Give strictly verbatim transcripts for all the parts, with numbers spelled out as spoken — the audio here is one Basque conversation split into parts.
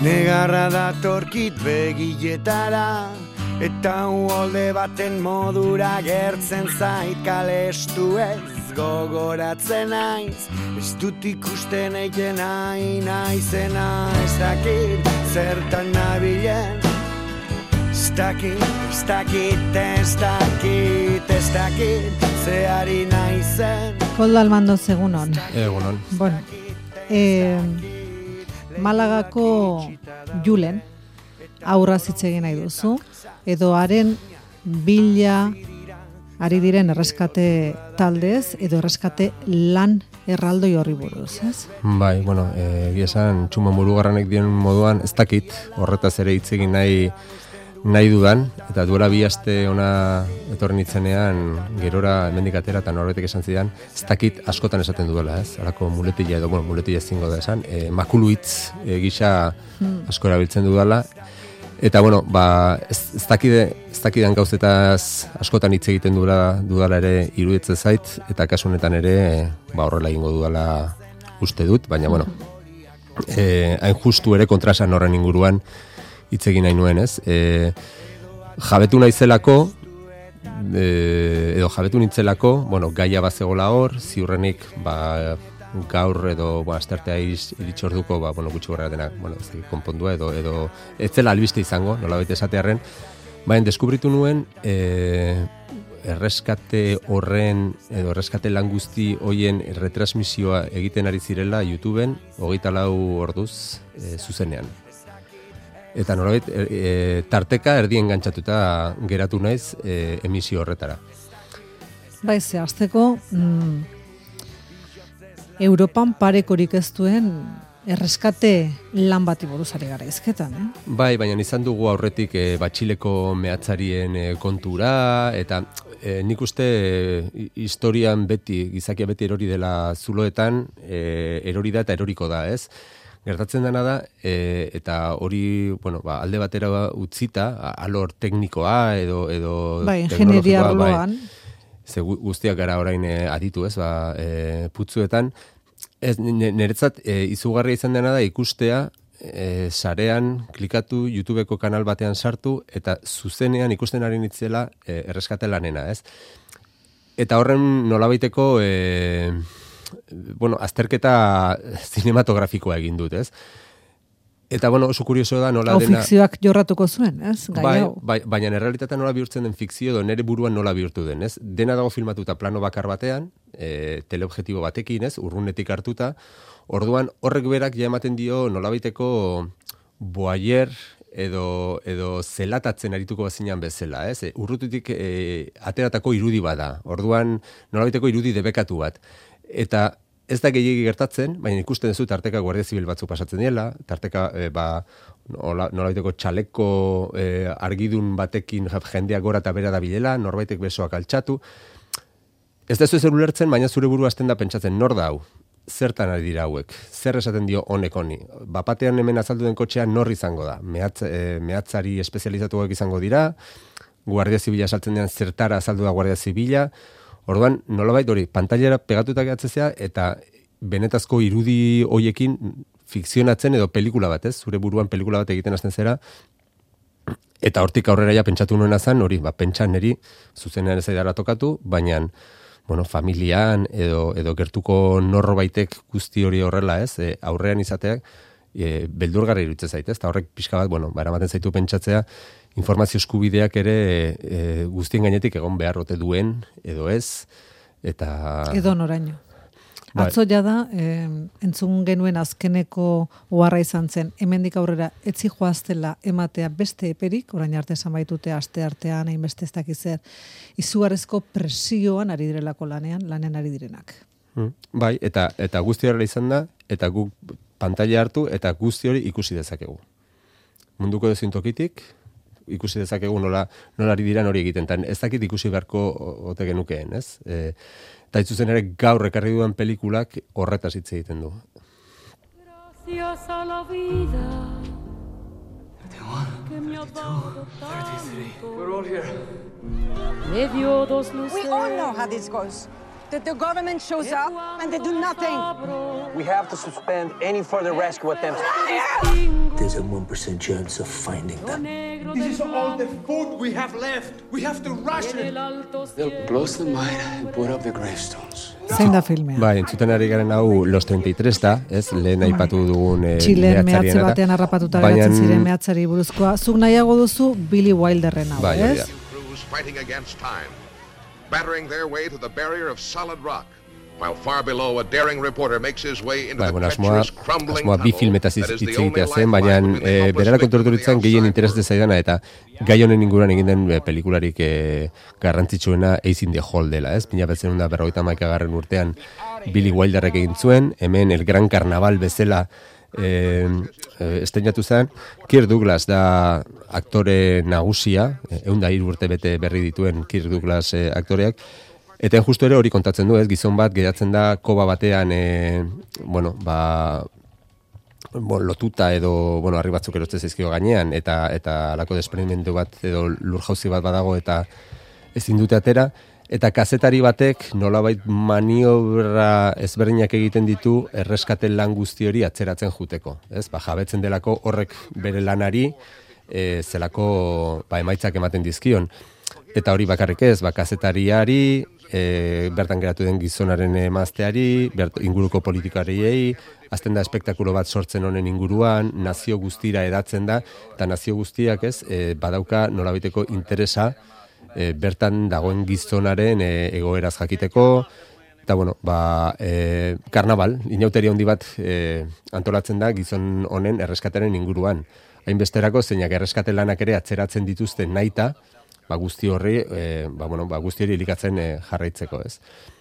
Negarra datorkit begietara, eta uholde baten modura gertzen zait kalestu ez gogoratzen naiz. Ez dut ikusten eiken nahi naizena, ez dakit zertan nabilen. Ez dakit, ez dakit, ez dakit, ez dakit, zeari naizen. Koldo Almandoz egunon. Egunon. Bueno, eh, Malagako Julen aurraz hitz egin nahi duzu, edo haren bila ari diren erreskate taldez, edo erreskate lan erraldoi horri buruz, ez? Bai, bueno, egia esan Txuma Murugarranek dien moduan ez dakit horretaz ere hitz egin nahi nahi dudan, eta duela bi aste ona etorri nitzenean gerora hemendik atera eta norbaitek esan zidan, ez dakit askotan esaten duela, ez? Halako muletila edo, bueno, muletila ezingo da esan, e, makuluitz e, gisa asko erabiltzen dudala. Eta bueno, ba, ez, ez dakide, ez dakidan gauzetaz askotan hitz egiten dudala, dudala ere iruditzen zait, eta kasu honetan ere, ba, horrela egingo dudala uste dut, baina bueno, e, hain justu ere kontrasan horren inguruan hitz egin nahi nuen, ez? E, jabetu naizelako, e, edo jabetu nintzelako, bueno, gaia bazegola hor, ziurrenik, ba, gaur edo, ba, asteartea iritsorduko, ba, bueno, gutxi gorra denak, bueno, ez konpondua, edo, edo, ez zela albiste izango, nolabait esatearren, baina deskubritu nuen, e, erreskate horren, edo erreskate lan guzti hoien retransmisioa egiten ari zirela YouTubeen, hogeita lau orduz e, zuzenean. Eta nolabait, e, e, tarteka erdien gantzatuta geratu naiz e, emisio horretara. Bai, ze, azteko, mm, Europan parekorik ez duen erreskate lan bati buruz ari gara izketan, eh? Bai, baina izan dugu aurretik e, Batxileko mehatzarien e, kontura, eta e, nik uste e, historian beti, gizakia beti erori dela zuloetan, e, erori da eta eroriko da, ez? Gertatzen dena da, e, eta hori, bueno, ba, alde batera utzita, alor teknikoa edo, edo bai, ingenieria arloan. Bai, ze guztiak gara orain e, aditu, ez, ba, e, putzuetan. Ez, niretzat e, izugarria izan dena da ikustea, e, sarean, klikatu, YouTubeko kanal batean sartu, eta zuzenean ikusten ari nitzela e, erreskate lanena, ez? Eta horren nolabaiteko... E, bueno, azterketa zinematografikoa egin dut, ez? Eta, bueno, oso kurioso da nola hau dena... fikzioak jorratuko zuen, ez? Gai bai, hau. bai, baina errealitatea nola bihurtzen den fikzio edo nere buruan nola bihurtu den, ez? Dena dago filmatuta plano bakar batean, e, teleobjektibo batekin, ez? Urrunetik hartuta, orduan horrek berak ja ematen dio nolabaiteko boaier edo, edo zelatatzen arituko bazinan bezala, ez? E, urrututik e, ateratako irudi bada, orduan nolabaiteko irudi debekatu bat. Eta ez da gehiegi gertatzen, baina ikusten duzu tarteka Guardia Zibil batzuk pasatzen diela, tarteka e, ba, nolabaiteko txaleko e, argidun batekin jendeak gora eta bera da bilela, norbaitek besoak altxatu. Ez da ez ulertzen, baina zure buru hasten da pentsatzen, nor da hau? Zertan ari dira hauek? Zer esaten dio honek honi? Bapatean hemen azaldu den kotxea nor izango da? Mehatz, e, mehatzari espezializatuak izango dira, Guardia Zibila saltzen dean zertara azaldu da Guardia Zibila. Orduan, nolabait hori, pantailera pegatuta gehatzea eta benetazko irudi hoiekin fikzionatzen edo pelikula bat, ez? Zure buruan pelikula bat egiten hasten zera. Eta hortik aurrera ja pentsatu nuena zen, hori, ba, pentsa neri zuzenean ez aidara tokatu, baina, bueno, familian edo, edo gertuko norbaitek guzti hori horrela, ez? E, aurrean izateak, e, beldurgarri iruditzen zait, ez? Eta horrek pixka bat, bueno, baramaten zaitu pentsatzea, informazio eskubideak ere e, guztien gainetik egon behar ote duen, edo ez, eta... Edo noraino. Bai. Atzo jada, eh, entzun genuen azkeneko oharra izan zen, hemendik aurrera etzi joaztela ematea beste eperik, orain arte esan baitute aste artean, hainbeste ez dakiz zer, izugarrizko presioan ari direlako lanean, lanean ari direnak. Hmm. Bai, eta, eta guzti horrela izan da, eta guk pantaila hartu, eta guzti hori ikusi dezakegu. Munduko dezin tokitik, ikusi dezakegu nola, nola ari diran hori egiten. Tan ez dakit ikusi beharko ote genukeen, ez? E, eta itzuzen ere gaur ekarri dudan pelikulak horretaz hitz egiten du. Gracias a la vida. thirty-one, thirty-two, thirty-three. We're all here. Me dio dos luces. We all know how this goes. That the government shows up and they do nothing. We have to suspend any further rescue attempts. There's a one percent chance of finding them. This is all the food we have left. We have to ration. They'll blow the mine and put up the gravestones. Zein da filmea? Bai, entzuten ari garen hau Los treinta y tres da, ez, lehen aipatu dugun eh, Txilen mehatze mehatxariena da. batean harrapatuta Baina- geratzen ziren mehatzari buruzkoa. Zuk nahiago duzu Billy Wilderren hau, Bai, hori ez? da. Crews fighting against time, battering their way to the barrier of solid rock, while far below a daring reporter makes his way into Bai, the bueno, asmoa, treacherous crumbling asmoa bi tunnel filmetaz that is hitz the only egitea zen, lifeline baina between the e, helpless berara victim konturatutzen and the gehien outside interesatzen zaidana, eta gai honen inguruan egin den e, pelikularik e, garrantzitsuena Ace in the Hole dela, ez? Mila betzen da berrogeita hamaikagarren urtean Billy Wilderrek egin zuen, hemen El Gran Carnaval bezala eh, eh, esteinatu zen. Kirk Douglas da aktore nagusia, ehun eta hiru urte bete berri dituen Kirk Douglas eh, aktoreak, eta justu ere hori kontatzen du, ez, gizon bat geratzen da koba batean, e, bueno, ba, bon, lotuta edo, bueno, harri batzuk erotzen zaizkio gainean, eta eta alako desprendimendu bat edo lurjauzi bat badago eta ezin dute atera, eta kazetari batek nolabait maniobra ezberdinak egiten ditu erreskate lan guzti hori atzeratzen juteko, ez? Ba, jabetzen delako horrek bere lanari e, zelako ba, emaitzak ematen dizkion. Eta hori bakarrik ez, ba, kazetariari, e, bertan geratu den gizonaren emazteari, bert, inguruko politikariei, azten da espektakulo bat sortzen honen inguruan, nazio guztira edatzen da, eta nazio guztiak ez, e, badauka nolabiteko interesa e, bertan dagoen gizonaren e, egoeraz jakiteko, eta bueno, ba, e, karnaval, inauteria handi bat e, antolatzen da gizon honen erreskataren inguruan. Hainbesterako zeinak erreskate lanak ere atzeratzen dituzten nahita, ba guzti horri, e, ba, bueno, ba guzti hori elikatzen e, jarraitzeko, ez.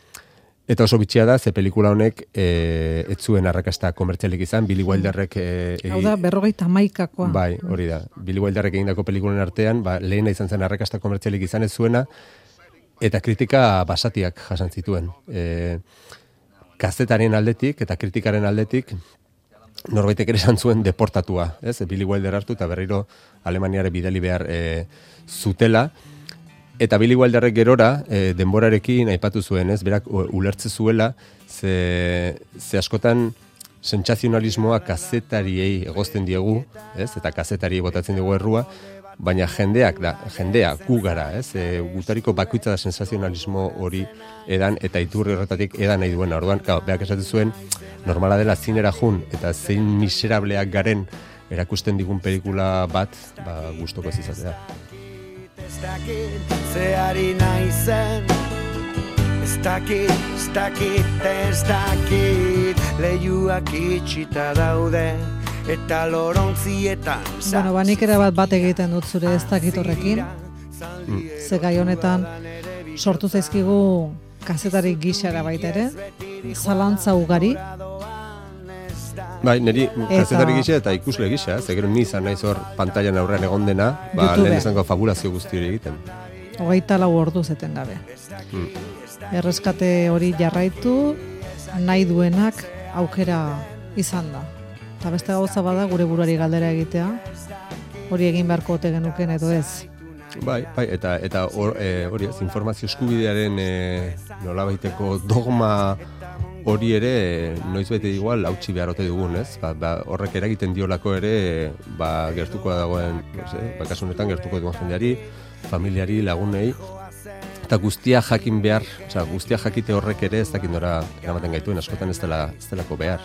Eta oso bitxia da, ze pelikula honek e, ez zuen arrakasta komertzialik izan, Billy Wilderrek... E, Hau da, berrogeita hamaikakoa. Bai, hori da. Billy Wilderrek egindako pelikulen artean, ba, lehena izan zen arrakasta komertzialik izan ez zuena, eta kritika basatiak jasan zituen. E, kazetaren aldetik eta kritikaren aldetik, norbaitek ere esan zuen deportatua, ez? Billy Wilder hartu eta berriro Alemaniare bidali behar e, zutela. Eta Billy Wilderrek gerora, e, denborarekin aipatu zuen, ez? Berak ulertze zuela, ze, ze askotan sentsazionalismoa kazetariei egozten diegu, ez? Eta kazetariei botatzen diegu errua, baina jendeak da, jendea, gu gara, ez? E, gutariko bakoitza da sensazionalismo hori edan, eta iturri horretatik edan nahi duena. Orduan, kao, berak esaten zuen, normala dela zinera jun, eta zein miserableak garen erakusten digun pelikula bat, ba, gustoko ez izatea. Ez dakit, zeari naizen, ez dakit, ez dakit, ez dakit, lehiuak itxita daude, eta lorontzietan. Bueno, ba, nik ere bat bat egiten dut zure ez dakit horrekin. Mm. Ze gai honetan sortu zaizkigu kazetari gixara baita ere, zalantza ugari. Bai, niri kazetari gisa eta ikusle gisa, ze gero ni izan naiz hor pantailan aurrean egon dena, ba, lehen izango fabulazio guzti hori egiten. Hogeita lau ordu zeten gabe. Mm. Erreskate hori jarraitu, nahi duenak aukera izan da. Eta beste gauza bada gure buruari galdera egitea, hori egin beharko ote genuken edo ez. Bai, bai, eta eta hor, e, hori ez, informazio eskubidearen e, nolabaiteko dogma hori ere noiz bete igual hautsi behar ote dugun, ez? Ba, ba, horrek eragiten diolako ere ba, gertuko dagoen, no sé, ba, kasu honetan gertuko duen jendeari, familiari, lagunei, eta guztia jakin behar, osea, guztia jakite horrek ere ez dakit nora eramaten gaituen, askotan ez dela ez delako behar.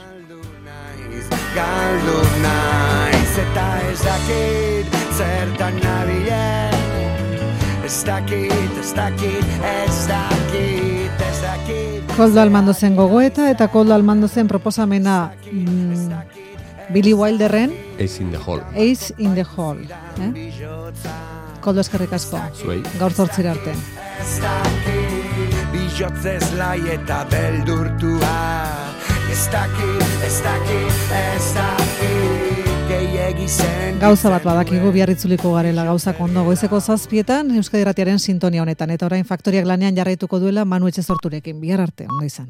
Galdu naiz eta ez dakit zertan nabilen, ez dakit, ez dakit, ez dakit, ez dakit. Koldo Almandozen gogoeta eta Koldo Almandozen proposamena mm, Billy Wilderren Ace in the Hole. Ace in the Hole. Eh? Koldo eskerrik asko. Zuei. Gaur zortzira arte. Ez dakit, bihotzez lai eta beldurtua. Ez dakit, ez dakit, ez dakit, gehiegi zen. Gauza bat badakigu biarritzuliko garela gauzak ondo goizeko zazpietan Euskadi Irratiaren sintonia honetan. Eta orain Faktoriak lanean jarraituko duela Manu Etxezorturekin. Bihar arte, ondo izan.